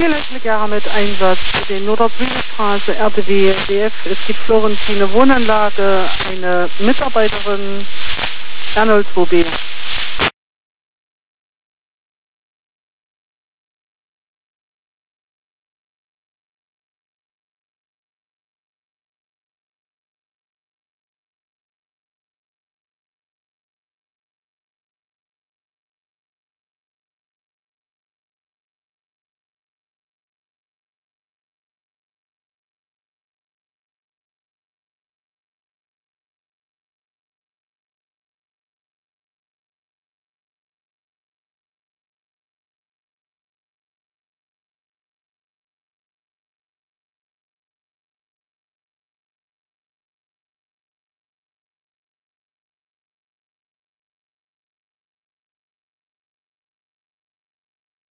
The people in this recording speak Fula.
Vierleitliche mit Einsatz für den Nordweststraße, RBW, DF. Es gibt Florentine Wohnanlage, eine Mitarbeiterin, R02B.